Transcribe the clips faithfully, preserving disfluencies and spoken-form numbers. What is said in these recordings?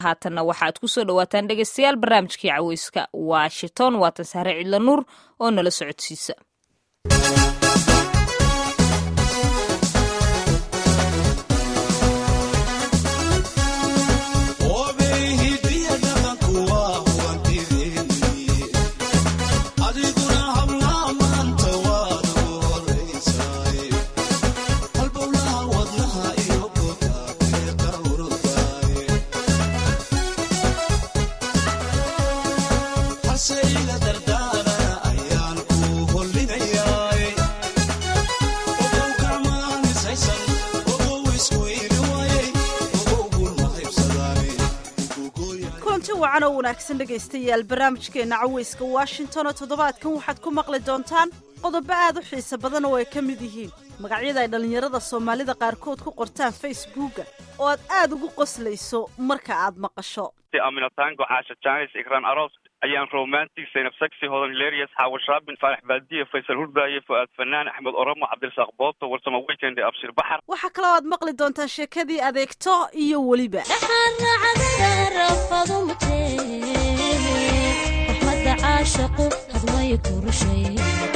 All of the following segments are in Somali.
haatanna waxaad ku soo dhawaataan dhegaystayaal barnaamijkii caweyska Washington waatan Sahre Cidla Nuur oo nala socodsiisa. wacan oo wanaagsan dhegaystayaal barnaamijkeena caweyska Washington oo toddobaadkan waxaad ku maqli doontaan qodobo aad u xiiso badan oo ay ka mid yihiin magacyada ay dhalinyarada Soomaalida qaarkood ku qortaan Facebook oo aad aad ugu qoslayso marka aad maqasho Amina Tango Asha Janis Ikran Aros ayaan romantic Zainab Saxi Hodan Hilarious Hawa Shabin Farax Baadiye Faisal Hurbaye Fuad Fanaan Axmed Oromo Cabdirasaaq Booto warsama weekend Abshir Bahar waxa kale oo aad maqli doontaan sheekadii adeegto iyo waliba عاشقو هدوي كورشي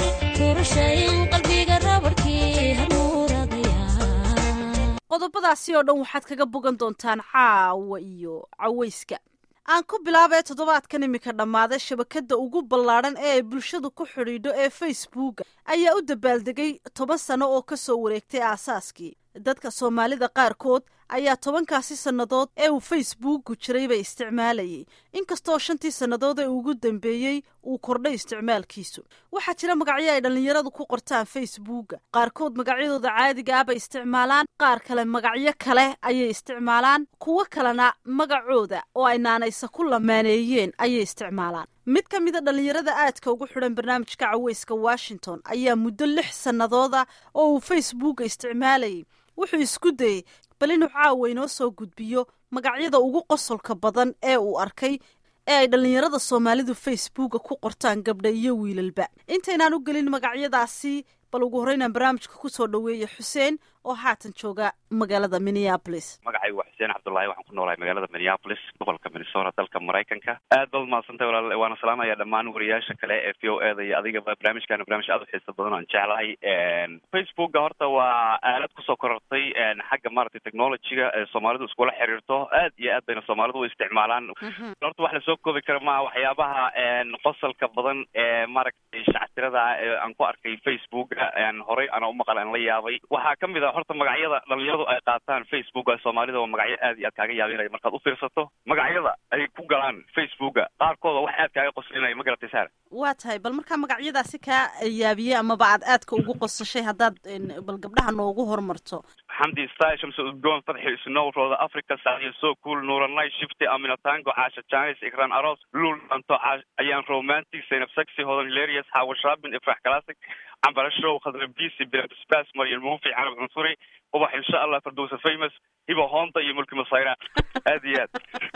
كورشي قلبيga rabarkii hanuuradaya qodobadaasi oo dhan waxaad kaga bogan doontaan caawa iyo caweyska aan ku bilaabay toddobaadkan imika dhamaaday shabakada ugu ballaaran ee bulshadu ku xiriidho ee Facebook ayaa u dabaaldegay toban sano oo ka soo wareegtay aasaaskii dadka Soomaalida qaarkood ayaa tobankaasi sanadood ee uu Facebook jiray bay isticmaalayay inkastoo shantii sanadood ee ugu dambeeyay uu kordhay isticmaalkiisu waxa jira magacyo ay dhalinyaradu ku qortaan Facebook qaarkood magacyadooda caadiga ah bay isticmaalaan qaar kale magacyo kale ayay isticmaalaan kuwa kalena magacooda oo ay naanaysa ku lamaaneeyeen ayay isticmaalaan mid ka mid ah dhalinyarada aadka ugu xiran barnaamijka caweyska Washington ayaa muddo lix sanadooda oo uu Facebook isticmaalayay wuxuu isku dayay bal inuu caawa inoo soo gudbiyo magacyada ugu qosolka badan ee uu arkay ee ay dhalinyarada Soomaalidu Facebook ku qortaan gabdha iyo wiilalba intaynaan u gelin magacyadaasi bal ugu horreynaan barnaamijka ku soo dhaweeyay Xuseen oo haatan jooga magaalada Minneapolis magacaygu waa Xuseen Cabdullaahi waxaan ku noolahay magaalada Minneapolis gobolka Minnesota dalka Mareykanka aad baad maasantay walaal waana salaamaya dhammaan wariyaasha kale ee V O A da iyo adiga barnaamijkan barnaamij aad u xiiso badan oo aan jeclahay Facebook horta waa aalad ku soo korortay xagga maaragtay technology-ga ee Soomaalidu isku la xiriirto aad iyo aad bayna Soomaalidu u isticmaalaan horta wax la soo koobi karo ma waxyaabaha qosolka badan ee maaragtay shactirada ee aan ku arkay Facebook aan horay ana u maqal aan la yaabay waxa kamid ah horta magacyada dhalinyaradu ay qaataan Facebook ee Soomaalida waa magacyo aad iyo aad kaaga yaabinay markaad u fiirsato magacyada ay ku galaan Facebook qaarkood wax aad kaaga qoslinay ma garatay saar waa tahay bal marka magacyadaasi ka yaabiyay ama baad aadka ugu qosashay hadaad bal gabdhaha noogu hormarto Hamdi Style Shamsu Udgoon Fadhi Snow Roda Africa Saadiya So Cool Nuuranay Shifti Amina Tango Asha Janis Ikran Aros Lul Anto ayaan romantic Zainab Saxi Hodan Hilarious Hawa Shabin Ifrah Classic عبر الشو خضر بيسي بلاد سباس مريم الموفي عرب عنصري وضح إن شاء الله فردوس فيمس يبقى هونطة يملك مصيرات هذيات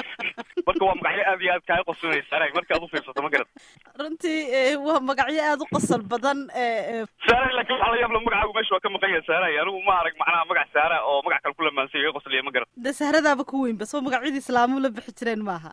marka waa magacyo aad iyo aad kaaga qosanaysa saray marka aad u fiirsato ma garad runtii waa magacyo aad u qosol badan ee saray laakiin waxa la yaab la magacaagu meesha waa ka maqan saray anigu ma arag macnaha magac saara oo magac kale ku lamaansan yahay qosliye ma garad de saaradaaba ku weyn bas oo magacyada islaamu la bixi jireen maaha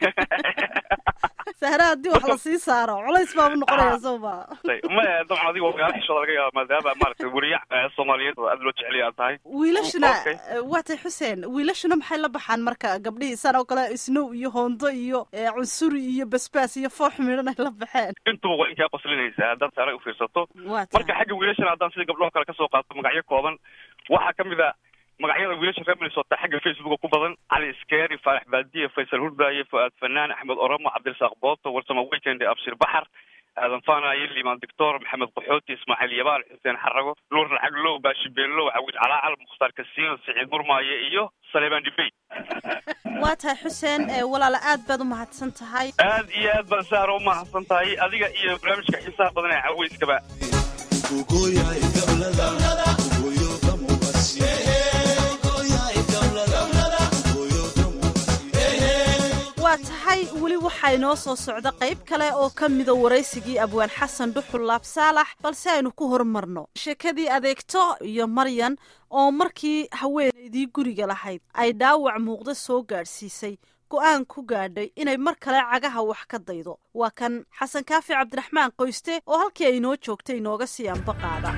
سهرة دي وحلا سي سارة ولا يسمع من قرية صوبا ما طبعا دي وقال إيش هذا الجا ما ذهب مارك وريع الصوماليين أدلوا تحلي أنتهاي ويلشنا وقت حسين ويلشنا محل بحان مركا قبلي سنة وكلا سنو يهوندو يو عنصري يو بسباس يفوح من هلا بحان أنتوا وإن كان قصلين إذا هذا سارة وفي صوته مركا حاجة ويلشنا عدان سيد قبلهم كلا كسوقات مقعية كوبان وحكم إذا magacyada wiilasha reer Minnesota xagga Facebook ku badan Ali Iskari Farax Baadiye Faisal Hurbaye Fuad Fanaan Axmed Oromo Cabdirasaaq Booto warsama weekend Abshir Bahar aadan faana yili maan Doctor Maxamed Qaxooti Ismaaciil Yabaal Xuseen Xarago Nuur Lacaglo Baashi Beelo Awid Calaal Mukhtaar Kasiin Saciid Murmaaye iyo Saleeman Dibay waa tahay Xuseen walaal aad baad u mahadsan tahay aad iyo aad baan saaro u mahadsan tahay adiga iyo barnaamijka xiisaha badan ee caweyskaba tahay wali waxa inoo soo socda qayb kale oo kamida waraysigii Abwaan Xasan Dhuxul Laab Saalax balse aynu ku hormarno sheekadii adeegto iyo Maryan oo markii haweeneydii guriga lahayd ay dhaawac muuqda soo gaarsiisay go'aan ku gaadhay inay mar kale cagaha wax ka daydo. waa kan xasan kaafi cabdiraxmaan qoyste oo halkii ay inoo joogtay inooga sii anba qaada.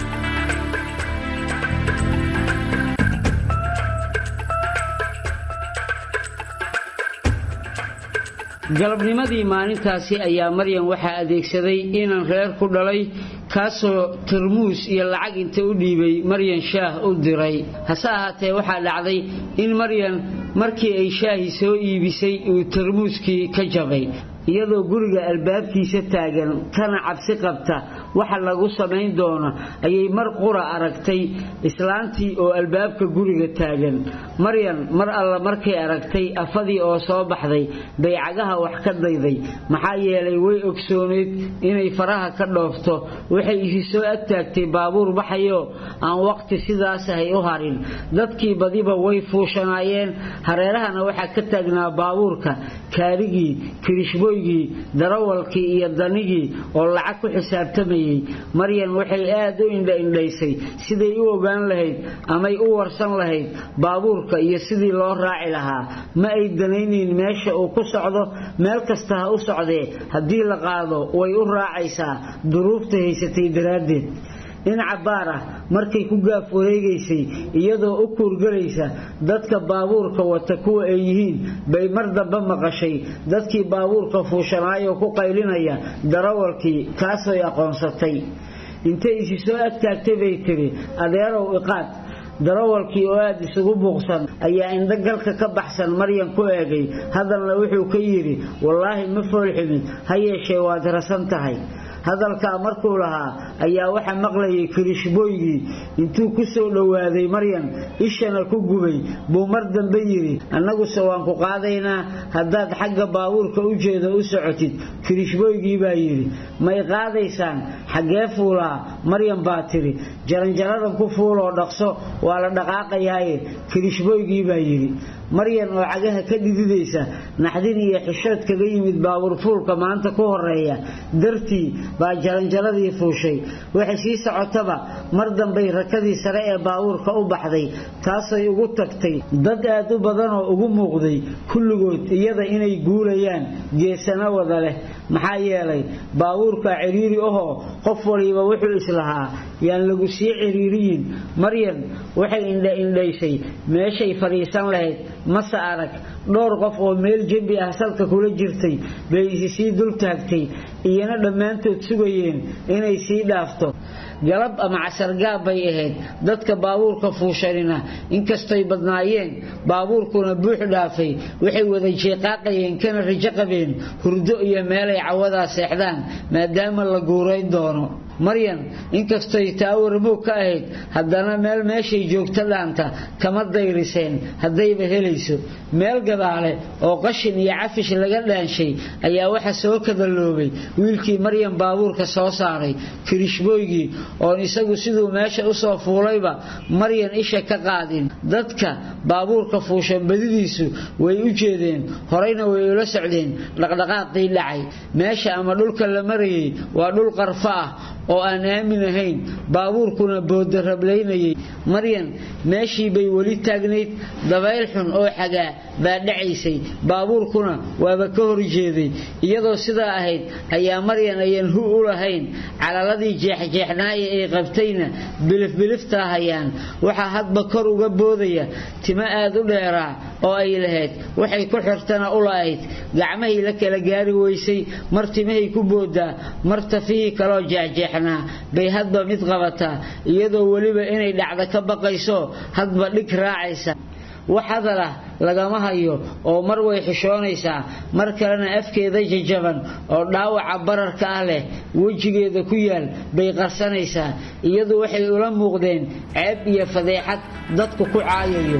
galabnimadii maalintaasi ayaa Maryam waxaa adeegsaday inaan reer ku dhalay kaasoo tarmuus iyo lacag inta u dhiibay Maryam shaah u diray. hase ahaatee waxaa dhacday in Maryam markii ay shaahi soo iibisay uu tarmuuskii ka jabay, iyadoo guriga albaabkiisa taagan kana cabsi qabta waxa lagu sameyn doono ayay mar qura aragtay islaantii oo albaabka guriga taagan. Maryam mar alla markay aragtay afadii oo soo baxday bay cagaha wax ka dayday, maxaa yeelay way ogsooneed inay faraha ka dhoofto. waxay isi soo agtaagtay baabuur baxayo aan waqti sidaas ahay u harin. dadkii badiba way fuushanaayeen, hareerahana waxaa ka taagnaa baabuurka kaarigii, kirishbooygii, darawalkii iyo danigii oo lacag ku xisaabtamayay. Maryam waxay aad u indha-indhaysay siday u ogaan lahayd amay u warsan lahayd baabuurka iyo sidii loo raaci lahaa. ma ay danaynin meesha uu ku socdo, meel kasta ha u socdee haddii la qaado way u raacaysaa duruufta haysatay daraaddeed. dhinaca baar ah markay ku gaaf wareegaysay iyadoo u kuurgalaysa dadka baabuurka wata kuwa ay yihiin bay mar damba maqashay dadkii baabuurka fuushanaayo ku qaylinaya darawalkii kaasoo aqoonsatay. intay isi soo agtaagtay bay tiri adeerow iqaad. darawalkii oo aad isugu buuqsan ayaa indho galka ka baxsan Maryam ku eegay, hadalna wuxuu ka yiri wallaahi ma foolximin, ha yeeshee waad rasan tahay. hadalka markuu lahaa ayaa waxa maqlayay kirishbooygii intuu ku soo dhawaaday Maryam ishana ku gubay buu mar dambe yiri annagu sawaan ku qaadaynaa haddaad xagga baabuurka u jeedo u socotid. kirishbooygii baa yiri may qaadaysaan xagee fuulaa? Maryam baa tiri jaranjarada ku fuuloo dhaqso waa la dhaqaaqayaaye. kirishbooygii baa yiri. Maryam oo cagaha ka dhididaysa naxdin iyo xishood kaga yimid baabuur fuulka maanta ku horeeya dartii baa jaranjaradii fuushay. waxay sii socotaba mar dambay rakadii sare ee baabuurka u baxday, taasay ugu tagtay dad aad u badan oo ugu muuqday kulligood iyada inay guulayaan geesana wada leh. maxaa yeelay baabuurka ciriiri ahoo qof waliba wuxuu islahaa yaan lagu sii ciriiriyin. Maryam waxay indha-indhaysay meeshay fadhiisan lahayd mase arag. dhowr qof oo meel jambi ah salka kula jirtay bay isi sii dul taagtay, iyana dhammaantood sugayeen inay sii dhaafto. galab ama casar gaab bay ahayd. dadka baabuurka fuushanina inkastay badnaayeen baabuurkuna buux dhaafay waxay wada jeeqaaqayeen kana rajo qabeen hurdo iyo meelay cawadaa seexdaan maadaama la guurayn doono. Maryam inkastay taawar moog ka ahayd haddana meel meeshay joogta dhaanta kama dayriseen haddayba helayso. meel gadaale oo qashin iyo cafish laga dhaanshay ayaa waxa soo kadaloobay wiilkii Maryam baabuurka soo saaray, kirishbooygii oo isagu siduu meesha u soo fuulayba Maryam isha ka qaadin. dadka baabuurka fuushan badidiisu way u jeedeen, horeyna way ula socdeen dhaqdhaqaaqii dhacay. meesha ama dhulka la marayay waa dhul qarfa ah oo aan aamin ahayn, baabuurkuna booda rablaynayay. Maryam meeshii bay wali taagnayd, dabayl xun oo xagaa baa dhacaysay, baabuurkuna waaba ka hor jeeday. iyadoo sidaa ahayd ayaa Maryam ayaan hu u lahayn, calaladii jeexjeexnaaya ay qabtayna bilif-bilifta hayaan. waxa hadba kor uga boodaya tima aad u dheeraa oo ay lahayd, waxay ku xirtana u lahayd gacmahay la kala gaari weysay, mar timahay ku boodaa mar tafii kaloo jeexjeexnaa bay hadba mid qabataa, iyadoo waliba inay dhacdo ka baqayso hadba dhig raacaysa. wax hadala lagama hayo oo mar way xishoonaysaa, mar kalena afkeeda jajaban oo dhaawaca bararka ah leh wajigeeda ku yaal bay qarsanaysaa. iyadu waxay ula muuqdeen ceeb iyo fadeexad dadku ku caayayo.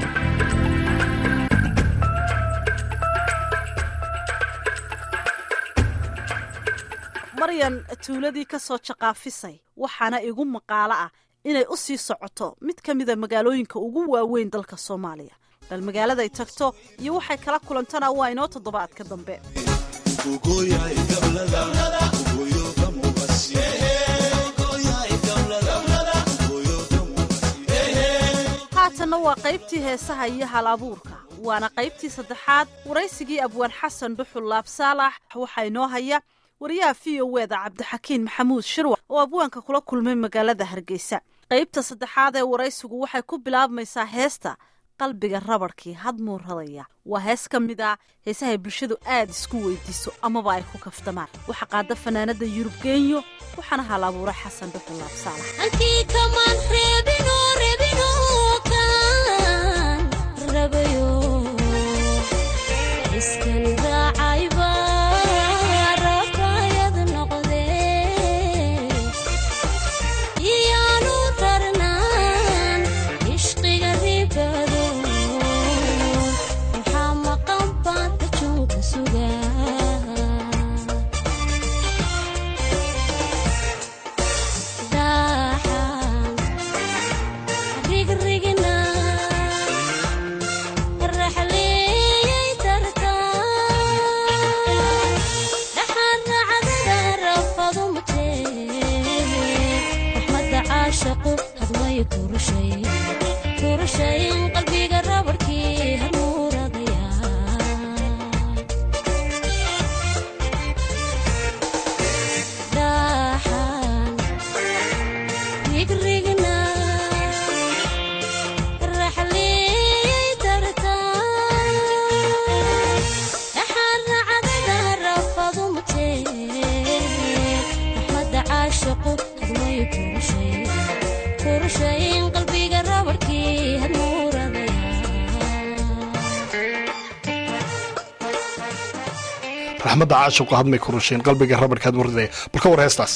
Maryam tuuladii ka soo jaqaafisay waxaana igu maqaalo ah inay u sii socoto mid ka mid ah magaalooyinka ugu waaweyn dalka Soomaaliya. bal magaaladay tagto iyo waxay kala kulantana waa inoo toddobaadka dambe. haatanna waa qaybtii heesaha iyo hal abuurka. waana qaybtii saddexaad waraysigii abwaan xasan dhuxul laab saalax waxaa inoo haya wariyaha v o e da cabdixakiin maxamuud shirwac oo abwaanka kula kulmay magaalada hargeysa. qaybta saddexaad ee waraysigu waxay ku bilaabmaysaa heesta qalbiga rabarkii hadmuu radaya. waa hees ka mid ah heesahay bulshadu aad isku weydiiso amaba ay ku kaftamaan. waxaa qaada fanaanada Yurub Genyo waxaana hal abuuray xasan dhuxul laab saalax. raxmadda caashiqu hadmay ku rushayn qalbiga rabarkaad murdaya balka war heestaas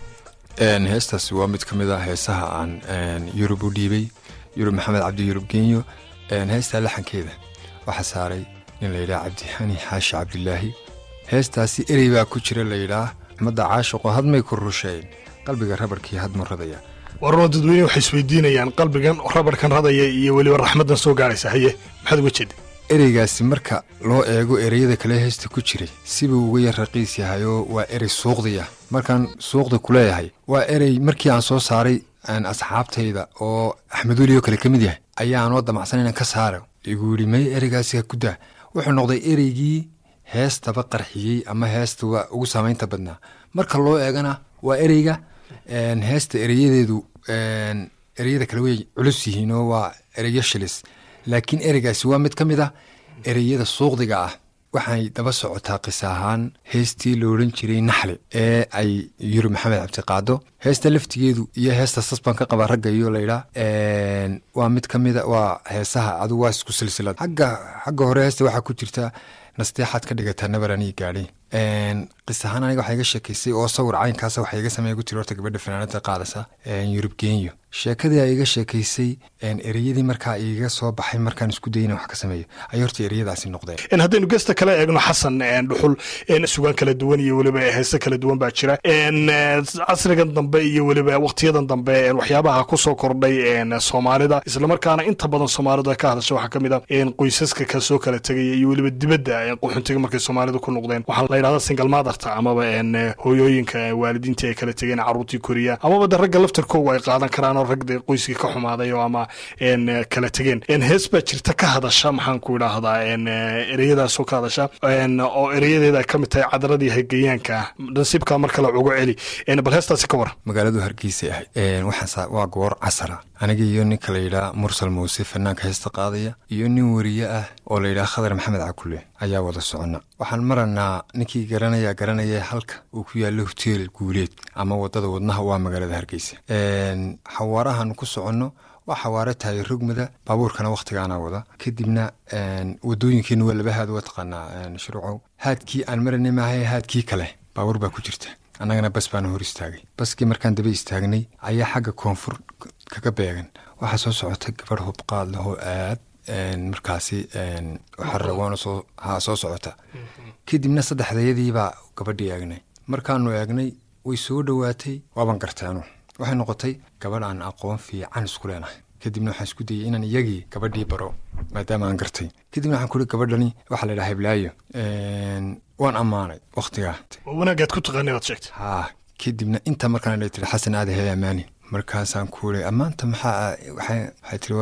een heestaas waa mid ka mid ah heesaha aan een Yurub u dhiibay Yurub Maxamed Cabdi Yurub Genyo een heesta laxankeeda waxa saaray in la yiraahdo Cabdixani Xaashi Cabdillaahi. heestaasi erey baa ku jira la yiraahdo raxmadda caashiqu hadmay ku rushayn qalbiga rabarkii hadmuu radaya. warno dadweyne waxay isweydiinayaan qalbigan rabarkan radaya iyo waliba raxmaddan soo gaaraysa haye maxaad uga jeedaa ereygaasi marka loo eego ereyada kale heesta ku jiray sibuu uga yar raqiis yahay oo waa erey suuqdiya. markaan suuqda ku leeyahay waa erey markii aan soo saaray aan asxaabtayda oo Axmed Weli oo kale ka mid yahay ayaan oo damacsan inaan ka saaro igu yiri may ereygaasi ku daa. wuxuu noqday ereygii heestaba qarxiyey ama heesta waa ugu saameynta badnaa. marka loo eegana waa ereyga een heesta ereyadeedu een ereyada kale way culus yihiin oo waa ereyo shilis. laakiin ereygaasi waa mid ka mid ah ereyada suuqdiga ah. waxay daba socotaa qis ahaan heestii la oran jiray Naxle ee ay Yurub Maxamed Cabdi qaado. heesta laftigeedu iyo heesta sasban ka qaba ragga iyo la yiraahdo een waa mid ka mid ah waa heesaha adu waa isku silsilad. xagga xagga hore heesta waxa ku jirta nasteexad ka dhigata nabarani gaari. een qis ahaan aniga waxa iga sheekaysay oo sawir caynkaas waxa iga sameeyay ku tirorta gabadha fanaanada qaadasa een Yurub Genyo. sheekadii ay iga sheekaysay een ereyadii markaa iga soo baxay markaan isku dayna wax ka sameeyo ay horta ereyadaasi noqdeen. in haddaynu gesta kale eegno xasan een dhuxul een suugaan kala duwan iyo waliba heeso kala duwan baa jira. een casrigan dambe iyo waliba waqtiyadan dambe een waxyaabaha ku soo kordhay een Soomaalida isla markaana inta badan Soomaalidu ka hadasho waxa kamid ah een qoysaska ka soo kala tagay iyo waliba dibadda ee qoxuntiga markay Soomaalidu ku noqdeen waxa la yiraahdaa single mother amaba een hooyooyinka waalidiinta ay kala tageen carruurtii Korea amaba ragga laftirkooda ay qaadan karaan ragda qoyska ka xumaaday oo ama een kala tageen. een hees baa jirta ka hadasha maxaan ku yiraahdaa een ereyadaas oo ka hadasha een oo ereyadeeda ka mid tahay cadradii haygayaanka nasiibka marka la ugu celi een bal heestaasi ka war magaaladu Hargeysa ah. een waxaan waa goor casara aniga iyo nin kale yiraahdo Mursal Muuse fanaanka heesta qaadaya iyo nin wariye ah oo la yiraahdo Khadar Maxamed Cakule ayaa wada socona. waxaan maranaa ninkii garanaya garanaya halka uu ku yaalo hotel guuleed ama wadada wadnaha waa magaalada Hargeysa. een xawaarahan ku socono waa xawaare tahay rugmada baabuurkana waqtigaana wada kadibna een wadooyinkeena waa laba haad wataqana een shuruuco haadkii aan maranay maahay haadkii kale baabuur baa ku jirta. annagana bas baan hor istaagay. baskii markaan daba istaagnay ayaa xagga koonfur kaga beegan waxa soo socota gabadh hub qaad leh oo aad een markaasi een waxa rawaano soo ha soo socota. kadibna saddexdeedii baa gabadhii eegnay. markaanu eegnay way soo dhawaatay waaban gartaano waxay noqotay gabadh aan aqoon fiican isku leenahay. kadibna waxaan isku dayay inaan iyagii gabadhii baro maadaama aan gartay. kadibna waxaan ku ri gabadhani waxa la yiraahdaa Hiblaayo een waan amaanay waqtiga wanaagaad ku taqaanay wad sheegtay. ha kadibna inta markaan la tiri Xasan aad hay amaani markaasaan ku ri amaanta maxaa waxay waxay tiri walaal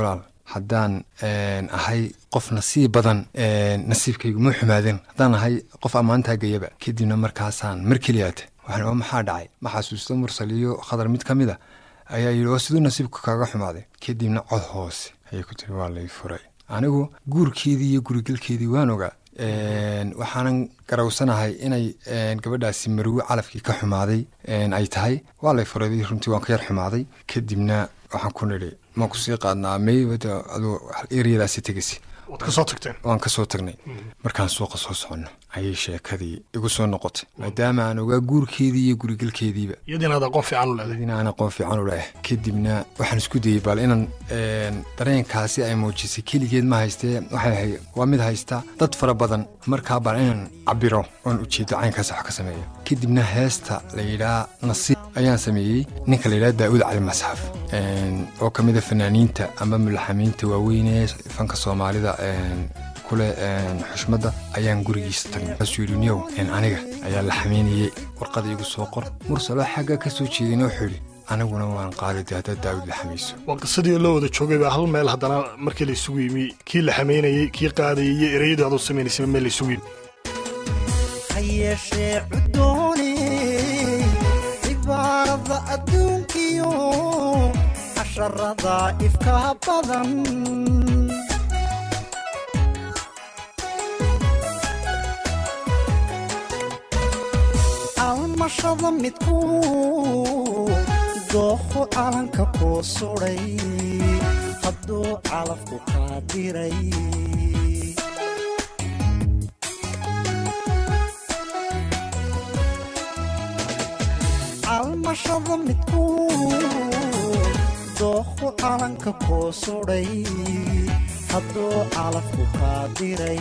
haddaan ahay qof nasiib badan nasiibkaygu ma xumaadeen haddaan ahay qof ammaantaa gayaba kadibna markaasaan mar keliyaata waxaan oo maxaa dhacay ma xasuusta mursal iyo khadar mid ka mid a ayaa yidhi oo siduu nasiibku kaaga xumaaday kadibna cod hoose ayay ku tiri waa lay furay anigu guurkeedii iyo gurigalkeedii waan ogaa waxaanan garawsanahay inay gabadhaasi marwe calafkii ka xumaaday ay tahay waa lay furay runtii waan ka yar xumaaday kadibna waxaan ku nidhi ma kusii qaadnaa may aduu eryadaasi tegasi waad ka soo tagteen waan ka soo tagnay markaan suuqa soo soconno ayay sheekadii igu soo noqotay maadaama aan ogaa guurkeedii iyo gurigalkeediiba iyadina aad aqoon fiican u leedahay iyadina aan aqoon fiican u leeyahay kadibna waxaan isku dayey bal inaan dareenkaasi ay muujisay keligeed ma haystee waxay ahay waa mid haysta dad fara badan markaa bal inaan cabiro oon ujeedo caynkaas wax ka sameeyo kadibna heesta la yidhaha nasiib ayaan sameeyey ninka la yidhaha daa'uud cali masxaf oo ka mid a fanaaniinta ama mulaxamiinta waaweyn ee fanka soomaalida kule xushmadda ayaan gurigiisa tagnay kaasuu yidhi niyow aniga ayaa la xamaynayey warqada igu soo qor mursaloo xagga ka soo jeedina wuxuu yidhi aniguna waan qaadida haddaad daawud la xamayso waa qisadii loo wada joogay baa hal meel haddana markii la isugu yimi kii la xamaynayey kii qaadayay iyo ereyadii aduu samaynaysa meel la isugu yimi hayeeshee cudoone cibaarada adduunkiyo casharada ifka badan almashada midku dooqo calanka kuu suday hadduu calafku kaa diray almashada midku dooqo calanka kuu suday hadduu calafku kaa diray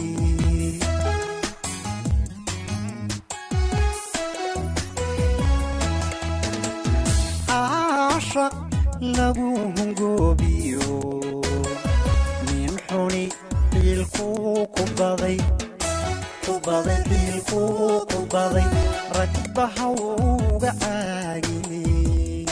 lagu hungoobiyo nin xuni xiilkuu ku baday ku baday xiilkuu ku baday ragbaha uga caagiyey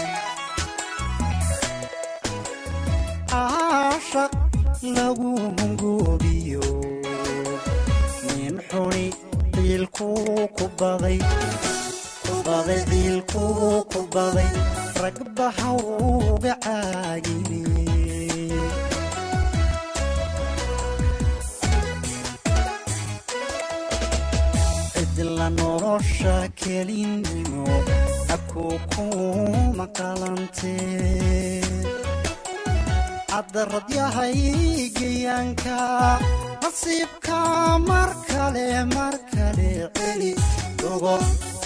caashaq lagu hungoobiyo nin xuni xiilkuu ku baday ku baday xiilkuu ku baday ragbaha uga caagiyey cidla nolosha kelinimo akuu kuma qalantee caddarad yahay geyaanka nasiibka mar kale mar kale celi dogo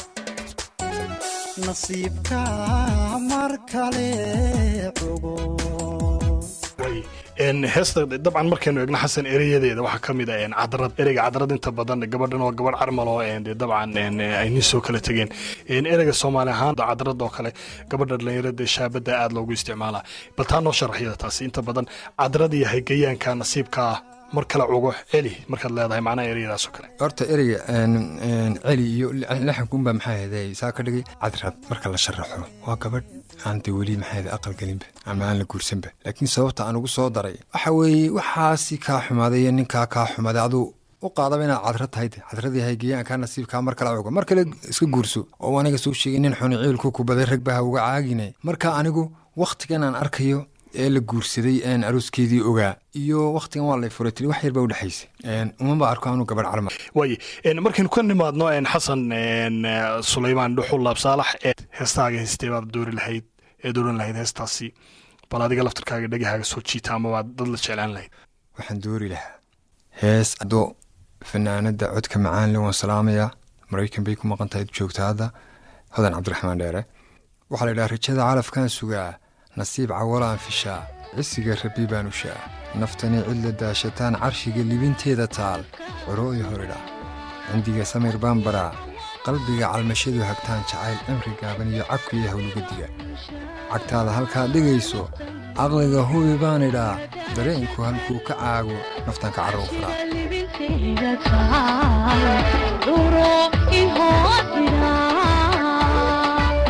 nasiibka mar kale ogo heesta dabcan markaynu eegno xasan ereyadeeda waxaa ka mid a cadrad ereyga cadrad inta badan gabadhan oo gabadh carmal oo dabcan ay nin soo kala tegeen ereyga soomaali ahaan cadrad oo kale gabadha dhalinyarada shaabada aad loogu isticmaalaa bal taa noo sharaxyada taasi inta badan cadrad iyo haygayaanka nasiibka mar kale ugo celi markaad leedahay macnaha ereyadaasoo kale horta ereyga celi iyo laxankuunbaa maxaa heeday saa ka dhigay cadrad marka la sharaxo waa gabadh aan de weli maxaa heeday aqal gelinba ama aan la guursanba laakiin sababta aan ugu soo daray waxa weeye waxaasi kaa xumaaday iyo ninkaa kaa xumaaday aduu u qaadaba inaad cadrad tahay de cadradii haygeyaankaa nasiibkaa mar kale ugo mar kale iska guurso oo aniga soo sheegay nin xuni ciilku ku baday ragbaha uga caagine marka anigu wakhtigan aan arkayo ee la guursaday een arooskeedii ogaa iyo wakhtigan waa lay furay tiri wax yar baa u dhexaysay umaba arko anuu gabadh carmal waaye markaynu ka nimaadno xasan sulaymaan dhuxul laab saalax ee heestaaga heystay baad doori lahayd ee dooran lahayd heestaasi bal adiga laftarkaaga dhegahaaga soo jiita ama baad dad la jeclaan lahayd waxaan doori lahaa hees adoo fanaanada codka macaan le waan salaamayaa maraykan bay ku maqan tahay joogta hadda hodan cabdiraxmaan dheere waxaa la yidhaha rajada calafkaan sugaa nasiib cawalaan fishaa cisiga rabi baan ushaa naftani cidla daashataan carshiga libinteeda taal corooyi horidha cindiga samir baan baraa qalbiga calmashadu hagtaan jacayl cimri gaaban iyo cabkiiyo hawlugadiga cagtaada halkaad dhigayso caqliga hubi baan idhaa dareenku halkuu ka caago naftaan ka carrow faraa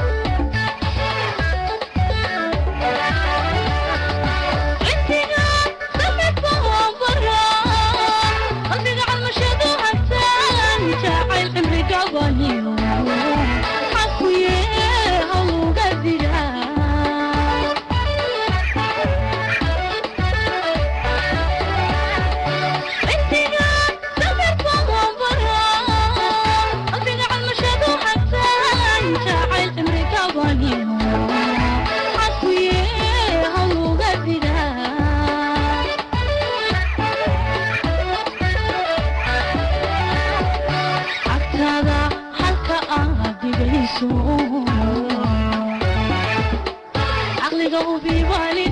Let's عقلي قلبي بالي